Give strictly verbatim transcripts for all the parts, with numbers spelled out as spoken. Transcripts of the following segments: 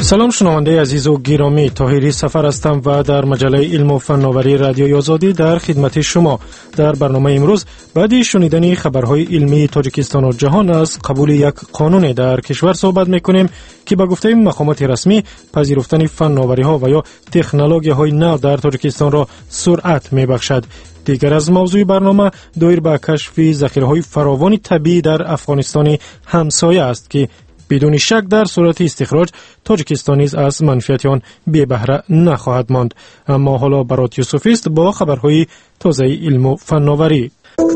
سلام شنونده عزیز و گرامی، طاهری سفر هستم و در مجله علم و فناوری رادیوی آزادی در خدمت شما. در برنامه امروز بعد شنیدن خبرهای علمی تاجیکستان و جهان از قبول یک قانون در کشور صحبت میکنیم که به گفته مقامات رسمی پذیرفتن فناوری‌ها و یا تکنولوژی‌های نو در تاجیکستان را سرعت میبخشد. دیگر از موضوع برنامه دایر به کشف ذخیره‌های فراوان طبیعی در افغانستان همسایه است که بدون شک در صورت استخراج تاجیکستان نیز از منفعت آن بی بهره نخواهد ماند. اما حالا برات یوسفی است با خبرهای تازه علم و فناوری.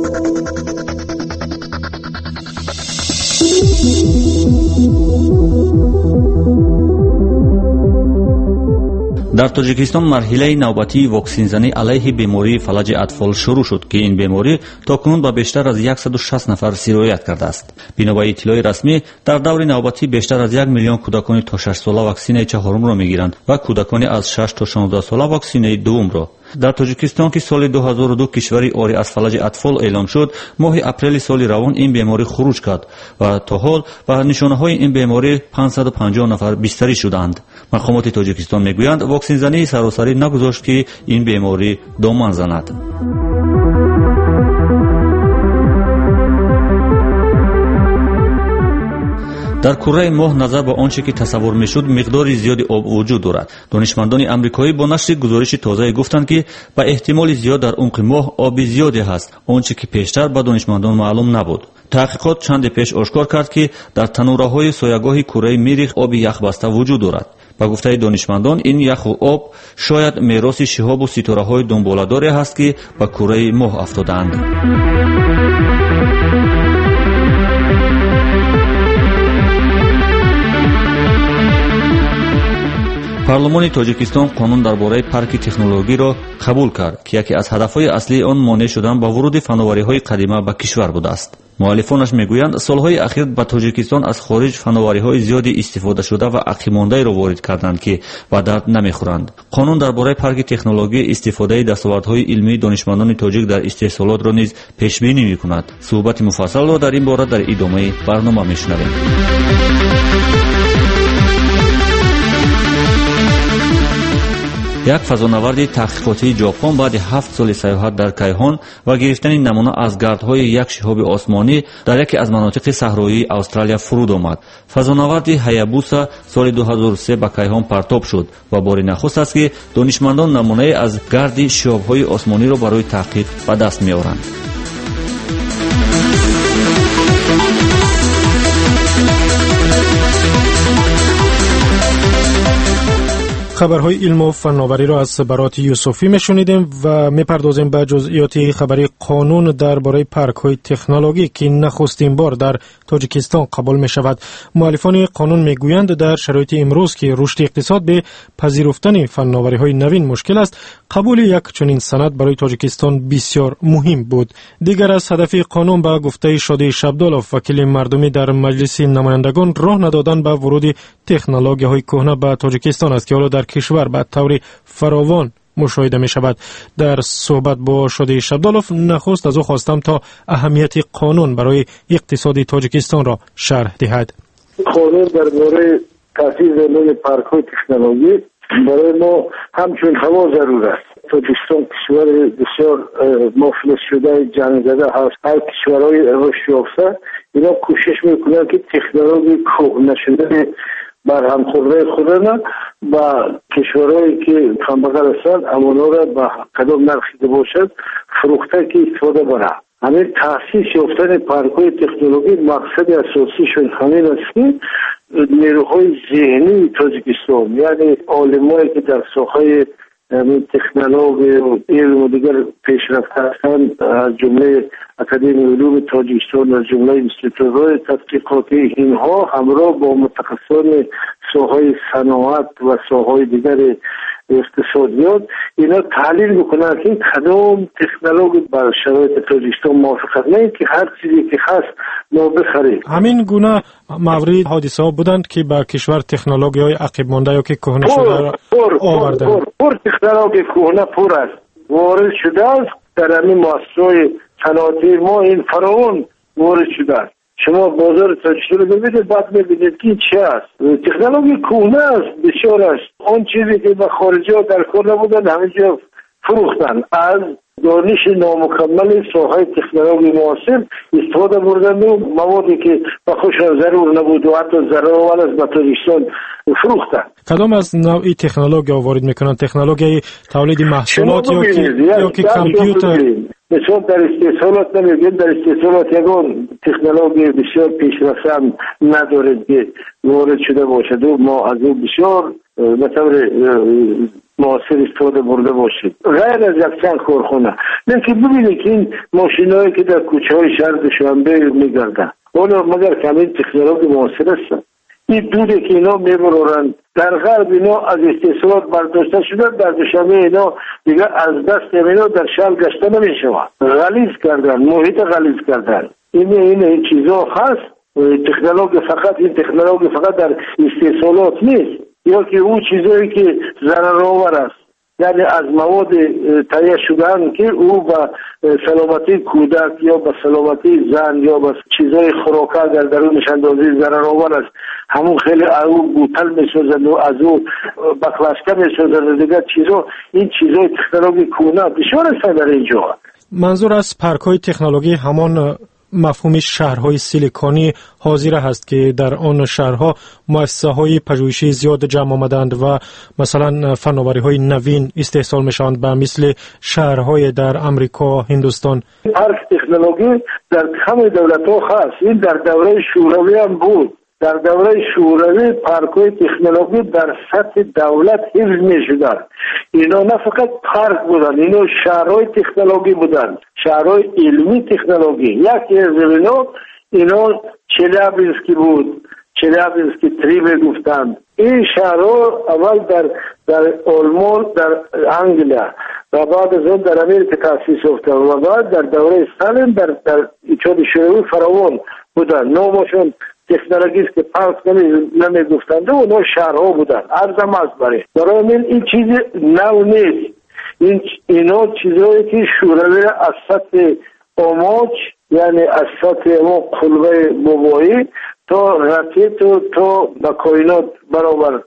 در تاجیکستان مرحله نوبتی واکسین زنی علیه بیماری فلج اطفال شروع شد که این بیماری تاکنون به بیشتر از صد و شصت نفر سرایت کرده است. بنا به اطلاع رسمی در دور نوبتی بیشتر از یک میلیون کودکان تا شش ساله واکسینه چهارم را میگیرند و کودکان از شش تا شانزده ساله واکسینه دوم را. در تاجیکستان که سال دو هزار و دو کشوری عاری از فلج اطفال اعلام شد، ماه اپریل سال روان این بیماری خروج کرد و تا حال به نشانه‌های این بیماری پانصد و پنجاه نفر بستری شدند. مقامات تاجیکستان میگویند واکسین زنی سراسری نگذاشت که این بیماری دامن زند. در کره ماه نظر به آنچه که تصور میشد مقدار زیادی آب وجود دارد. دانشمندان آمریکایی با نشر گزارش تازه گفتند که به احتمال زیاد در عمق ماه آب زیادی هست، آنچه که پیشتر به دانشمندان معلوم نبود. تحقیقات چند پیش آشکار کرد که در تنوره‌های سایه‌گاه کره مریخ آب یخبسته وجود دارد. با گفته دانشمندان این یخ و آب شاید میراث شهاب و ستاره‌های دنباله‌داری است که به کره ماه افتادند. پارلمان تاجیکستان قانون درباره پارک تکنولوژی را قبول کرد که یکی از هدفهای اصلی آن مانع شدن با ورود فناوری‌های قدیمی به کشور بوده است. مؤلفانش میگویند سالهای اخیر به تاجیکستان از خارج فناوری‌های زیادی استفاده شده و عقیمانده را وارد کردند که به درد نمیخورند. قانون درباره پارک تکنولوژی استفاده دستاوردهای علمی دانشمندان تاجیک در استحصالات را نیز پیش بینی میکند. صحبت مفصل را در این باره در ادامه برنامه میشنویم. یک فضانورد تحقیقاتی ژاپن بعد هفت سال سیاحت در کیهان و گرفتن نمونه از گردهای یک شهاب آسمانی در یکی از مناطق صحرایی استرالیا فرود آمد. فضانورد هایابوسا سال دو هزار و سه به کیهان پرتاب شد و بار نخست است که دانشمندان نمونه از گرد شهاب‌های آسمانی را برای تحقیق به دست می‌آورند. خبرهای علم و فناوری را از برات یوسفی میشنیدیم و میپردازیم به جزئیات خبری قانون درباره پارک‌های تکنولوژی که نخستین بار در تاجیکستان قبول می شود. مؤلفان قانون میگویند در شرایط امروز که رشد اقتصاد به پذیرفتن فناوری‌های نوین مشکل است، قبول یک چنین سند برای تاجیکستان بسیار مهم بود. دیگر از هدف قانون به گفته شادی شبدالوف وکیل مردمی در مجلس نمایندگان راه ندادن به ورود تکنولوژی‌های کهنه به تاجیکستان است که حالا در کشور به طور فراوان مشاهده می شود. در صحبت با شادی شبدالوف نخست از او خواستم تا اهمیت قانون برای اقتصاد تاجیکستان را شرح دهد. قانون درباره تأسیس زمین پارک‌های تکنولوژی برای ما همچون هوا ضرور است. تاجیکستان کشور بسیار مفلس شده جنگ زده هست. هر کشورهای رشد یافته اینا کوشش میکنند که تکنولوژی کهنه شده بر هم خورده خورده و کشورهایی که کمبغل هستند امونا را به کدام نرخیده باشد فروخته که استفاده بره. همین تأسیس یافتن پارک‌های تکنولوژی مقصد اساسیشون همین است که نیروهای ذهنی تاجیکستان یعنی عالمایی که در ساحه تکنولوژی و علم و دیگر پیشرفته هستند از جمله اکادمی علوم تاجیکستان از جمله انستیتوت‌های تحقیقاتی اینها همراه با متخصصان ساحه صنعت و ساحه دیگر اقتصادیات اینا تحلیل میکنن که کدام تکنولوژی بر شرایط تاجیکستان موافقت نه که هر چیزی که هست ما بخریم. همین گونه مورد حادثه ها بودند که با کشور تکنولوژی های عقب مانده یا که کهنه شده را آوردند. پر پر تکنولوژی کهنه پر است وارد شده است در همین مؤسسات صنعتی ما این فراوان وارد شده است شما بازار تاجیکستان رو ببینید بعد میبینید که چه است. تکنولوژی کهنه است، بسیار است. اون چیزی که به خارجی ها در کار نبودن همینجا فروختن. از دانش نامکمل ساحه تکنولوژی معاصر استفاده بردن و موادی که به خودشان ضرور نبود و حتی ضرر از به تاجیکستان فروختن. کدام از نوعی تکنولوژی وارد میکنن؟ تکنولوژی تولید محصولات یا که یا که کامپیوتر؟ مثلا در استحصالات نمیگیم، در استحصالات یکان تکنولوژی بسیار پیشرفته هم ندارد که وارد شده باشد و ما از او بسیار به طور معاصر استفاده برده باشید غیر از یک چند کارخانه. لیکن ببینید که این ماشینایی که در کوچه های شهر دوشنبه میگردن اونا مگر کمین تکنولوژی معاصر هستن. این دوده که اینا میبرورن در غرب اینا از استحصالات برداشته شدن، در دوشنبه اینا دیگه از دست اینا در شهر گشته نمیشوند. غلیظ کردن، محیط غلیظ کردن. این این این چیزا هست. تکنولوژی فقط این تکنولوژی فقط در استحصالات نیست، یا که اون چیزایی که ضررآور است، یعنی از مواد تهیه شدن که او به سلامتی کودک یا به سلامتی زن یا به چیزای خوراکه در درونش اندازی ضررآور است، همون خیلی او بوتل میسازند و از او بکلاشکه میسازند دیگر چیزا. این چیزای تکنولوژی کهنه بسیار است در اینجا. منظور از پارک‌های تکنولوژی همان مفهوم شهرهای سیلیکونی حاضر هست که در آن شهرها مؤسسه‌های پژوهشی زیاد جمع آمدند و مثلا فناوری‌های نوین استحصال میشوند به مثل شهرهای در امریکا، هندوستان. پارک تکنولوژی در همه دولت‌ها هست. این در دوره شوروی هم بود. در دوره شوروی پارک‌های تکنولوژی در سطح دولت حفظ می‌شدند. اینا نه فقط پارک بودن، اینا شهرهای تکنولوژی بودن، شهرهای علمی تکنولوژی. یکی از اینا اینا چلیابینسکی بود، چلیابینسکی تری میگفتند. این شهرها اول در در آلمان، در انگلیا و بعد از اون در امریکا تأسیس یافتند و بعد در دوره استالین در در ایجاد شوروی فراوان بودن. نامشون تکنولوژی که پارک نمی گفتند و اونا شهرها بودن. ارزم از برای برای من این چیز نو نیست. این اینا چیزایی که شوروی از سطح آماج، یعنی از سطح ما قلبه بابایی تا راکت و تا به کائنات برابر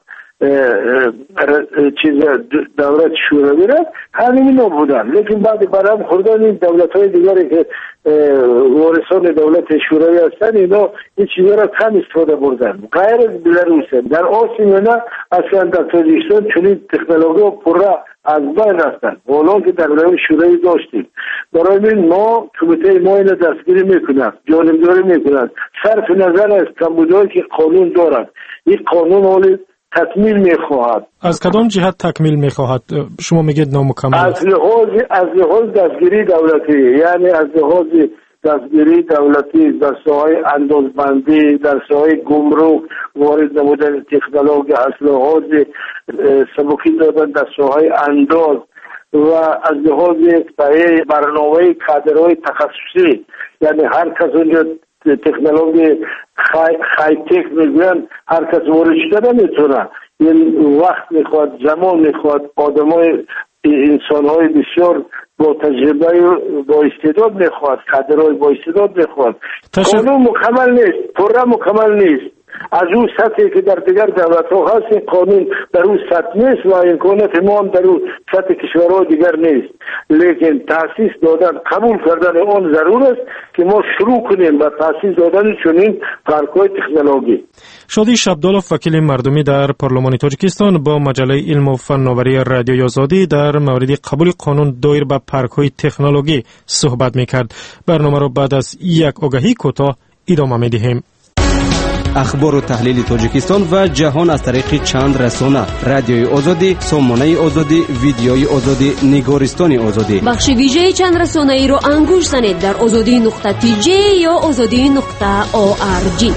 چیز دولت شوروی را همین اینا بودن. لیکن بعد برام خوردن این دولت های دیگری که وارثان دولت شوروی هستن اینا این چیزا را کم استفاده بردن. غیر از بلاروس در آسیا نه اصلا در تاجیکستان چنین تکنولوژی پره از بین رفتن حالا که در دوره شوروی داشتیم. برای این ما کمیته ما اینو دستگیری میکنند، جانبداری میکنند. صرف نظر از کمبودهایی که قانون دارد، این قانون حالی تکمیل میخواهد. از کدام جهت تکمیل میخواهد؟ شما میگید نامکمل از لحاظ از لحاظ دستگیری دولتی، یعنی از لحاظ دستگیری دولتی در ساحه اندازبندی، در ساحه گمرک وارد نمودن تکنولوژی، از لحاظ سبکی دادن در ساحه انداز و از لحاظ تهیه برنامه کادرهای تخصصی، یعنی هر کس اونجا تکنولوژی خای خایتک میگن هر کس وارد شده نمیتونه. این وقت میخواد، زمان میخواد، آدمای انسانهای بسیار با تجربه و با استعداد میخواد، کادرهای با استعداد میخواد. قانون مکمل نیست، پره مکمل نیست. از اون سطحی که در دیگر دولت ها هست قانون در اون سطح نیست و امکانات ما هم در اون سطح کشورها دیگر نیست. لیکن تاسیس دادن، قبول کردن اون ضرور است که ما شروع کنیم با تاسیس دادن چنین پارک‌های تکنولوژی. شادی شبدالوف وکیل مردمی در پارلمان تاجیکستان با مجله علم و فناوری رادیوی آزادی در مورد قبول قانون دایر به پارک‌های تکنولوژی صحبت می‌کرد. برنامه را بعد از یک آگهی کوتاه ادامه می‌دهیم. اخبار و تحلیل تاجیکستان و جهان از طریق چند رسانه: رادیوی آزادی، سامانه آزادی، ویدیوی آزادی، نگارستان آزادی. بخش ویژه چند رسانه ای رو انگوش زنید در آزادی نقطه تی جی یا آزادی نقطه او آر جی.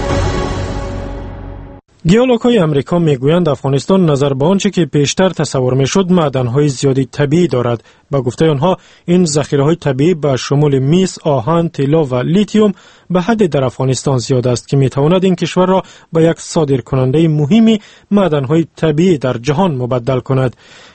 گیولوگ‌های امریکا میگویند افغانستان نظر به آنچه که پیشتر تصور میشد معدن‌های زیادی طبیعی دارد. با گفته آنها این ذخیره‌های طبیعی به شمول مس، آهن، طلا و لیتیوم به حد در افغانستان زیاد است که میتواند این کشور را به یک صادرکننده مهمی معدن‌های طبیعی در جهان مبدل کند.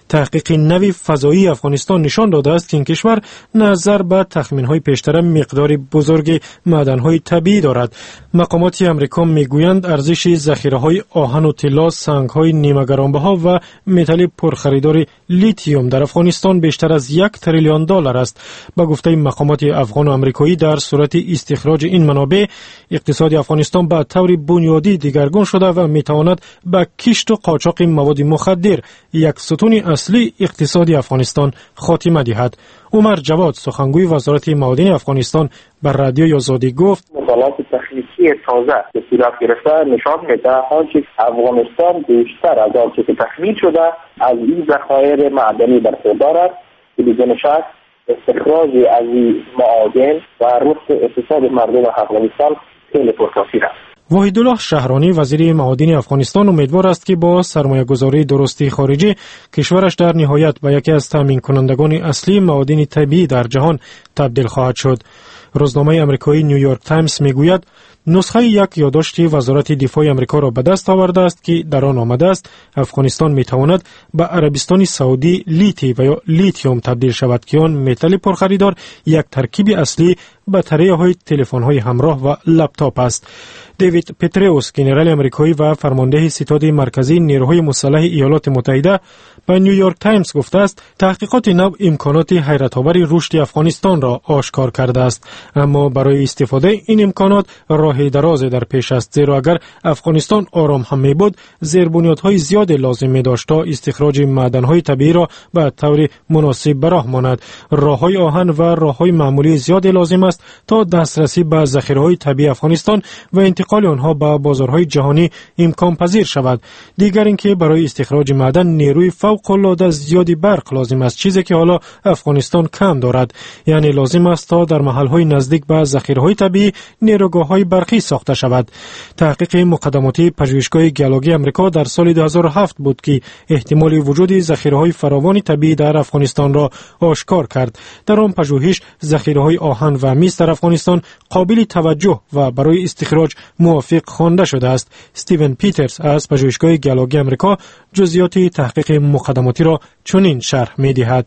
تحقیق نوی فضایی افغانستان نشان داده است که این کشور نظر به تخمین‌های پیشتر مقدار بزرگ معدن‌های طبیعی دارد. مقامات آمریکا میگویند ارزش ذخیره‌های آهن و طلا، سنگ‌های نیمه گرانبها و متل پرخریدار لیتیوم در افغانستان بیشتر از یک تریلیون دلار است. با گفته مقامات افغان و آمریکایی در صورت استخراج این منابع، اقتصاد افغانستان به طور بنیادی دیگرگون شده و میتواند به کشت و قاچاق مواد مخدر، یک ستون اصلی اقتصاد افغانستان، خاتمه دهد. عمر جواد، سخنگوی وزارت معادن افغانستان، بر رادیوی آزادی گفت: مطالعات تخنیکی تازه که صورت گرفته نشان میده آنچه افغانستان بیشتر از آنچه که تخمین شده از این ذخایر معدنی برخوردار است که بدون شک استخراج از این معادن و رشد اقتصاد مردم افغانستان خیلی پرتاثیر است. وحیدالله شهرانی، وزیر معادن افغانستان، امیدوار است که با سرمایه‌گذاری درستی خارجی کشورش در نهایت به یکی از تامین کنندگان اصلی معادن طبیعی در جهان تبدیل خواهد شد. روزنامه آمریکایی نیویورک تایمز میگوید نسخه یک یادداشت وزارت دفاع آمریکا را به دست آورده است که در آن آمده است افغانستان میتواند به عربستان سعودی لیتی و یا لیتیوم تبدیل شود که آن متل پرخریدار یک ترکیب اصلی بطاری‌های تلفن‌های همراه و لپتاپ است. دیوید پتریوس، ژنرال آمریکایی و فرمانده ستاد مرکزی نیروهای مسلح ایالات متحده، به نیویورک تایمز گفته است تحقیقات نو امکانات حیرت‌آور رشد افغانستان را آشکار کرده است، اما برای استفاده این امکانات راه دراز در پیش است، زیرا اگر افغانستان آرام هم می‌بود زیربنیادهای زیاد لازم می‌داشت تا استخراج معدن‌های طبیعی را به طور مناسب به راه ماند. راه‌های آهن و راه‌های معمولی زیاد لازم است تا دسترسی به ذخیره‌های طبیعی افغانستان و انتقال آنها به بازارهای جهانی امکان پذیر شود. دیگر اینکه برای استخراج معدن نیروی فوق‌العاده زیادی برق لازم است، چیزی که حالا افغانستان کم دارد. یعنی لازم است تا در محل‌های نزدیک به ذخیره‌های طبیعی نیروگاه‌های برقی ساخته شود. تحقیق مقدماتی پژوهشگاه گیولوژی آمریکا در سال دو هزار و هفت بود که احتمال وجود ذخیره‌های فراوان طبیعی در افغانستان را آشکار کرد. در آن پژوهش ذخیره‌های آهن و مس در افغانستان قابل توجه و برای استخراج موافق خوانده شده است. استیون پیترز از پژوهشگاه گیولوژی آمریکا جزئیات تحقیق مقدماتی را چنین شرح می‌دهد: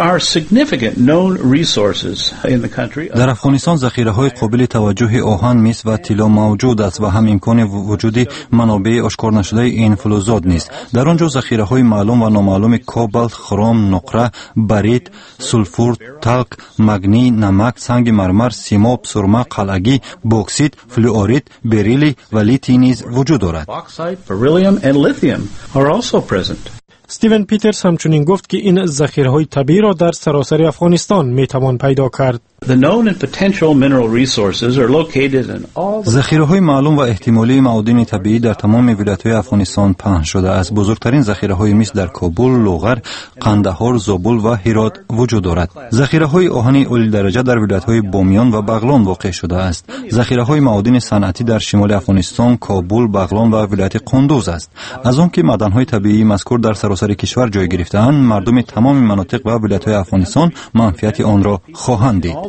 در افغانستان ذخیره‌های قابل توجه آهن، مس و طلا موجود است و هم امکان وجود منابع آشکار نشده این فلزات نیست. در آنجا ذخیره‌های معلوم و نامعلوم کوبالت، خرم، نقره، بریت، سولفور، تالک، مگنی، نمک، سنگ مرمر، سیماب، سرمه، قلعگی، بوکسیت، فلوریت، بریلی و لیتی نیز وجود دارد. استیون پیترز همچنین گفت که این ذخیره‌های طبیعی را در سراسر افغانستان میتوان پیدا کرد. ذخیره‌های معلوم و احتمالی معادن طبیعی در تمام ولایت‌های افغانستان پهن شده است. بزرگترین ذخیره‌های مس در کابل، لوغر، قندهار، زابل و هرات وجود دارد. ذخیره‌های آهن عالی درجه در ولایت‌های بامیان و بغلان واقع شده است. ذخیره‌های معادن صنعتی در شمال افغانستان، کابل، بغلان و ولایت قندوز است. از آنکه معدن‌های طبیعی مذکور در سراسر کشور جای گرفته‌اند، مردم تمام مناطق و ولایت‌های افغانستان منفعت آن را خواهند دید.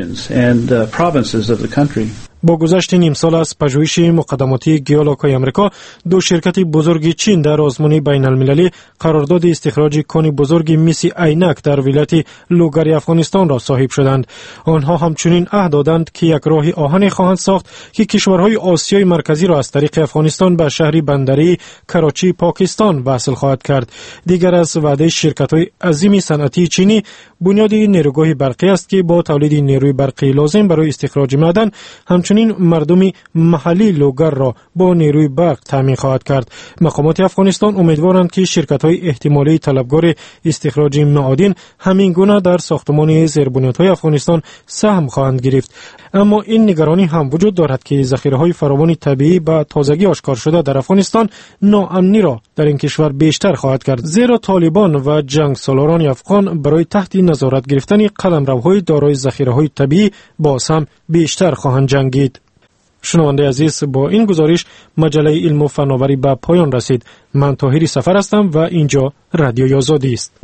با گذشت نیم سال از پژوهش مقدماتی گیولوژی آمریکا، دو شرکت بزرگ چین در آزمون بین المللی قرارداد استخراج کان بزرگ مس عینک در ولایت لوگر افغانستان را صاحب شدند. آنها همچنین عهد دادند که یک راه آهن خواهند ساخت که کشورهای آسیای مرکزی را از طریق افغانستان به شهر بندری کراچی پاکستان وصل خواهد کرد. دیگر از وعده شرکت‌های عظیم صنعتی چینی بنیاد نیروگاه برقی است که با تولید نیروی برقی لازم برای استخراج معدن همچنین مردم محلی لوگر را با نیروی برق تامین خواهد کرد. مقامات افغانستان امیدوارند که شرکت‌های احتمالی طلبکار استخراج معادن همین گونه در ساختمان زیربنیادهای افغانستان سهم خواهند گرفت. اما این نگرانی هم وجود دارد که ذخیره‌های فراوان طبیعی با تازگی آشکار شده در افغانستان ناامنی را در این کشور بیشتر خواهد کرد، زیرا طالبان و جنگسالاران افغان برای تحت نظارت گرفتن قلمروهای دارای ذخیره‌های طبیعی باز هم بیشتر خواهند جنگید. شنونده عزیز، با این گزارش مجله علم و فناوری به پایان رسید. من طاهری سفر هستم و اینجا رادیوی آزادی است.